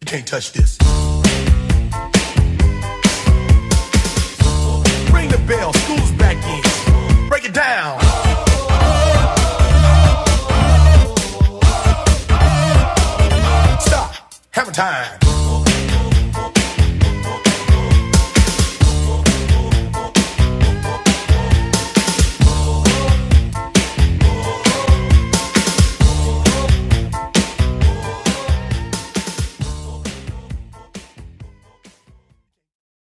can't touch this. Ring the bell, school's back in. Break it down. Stop. Hammer time.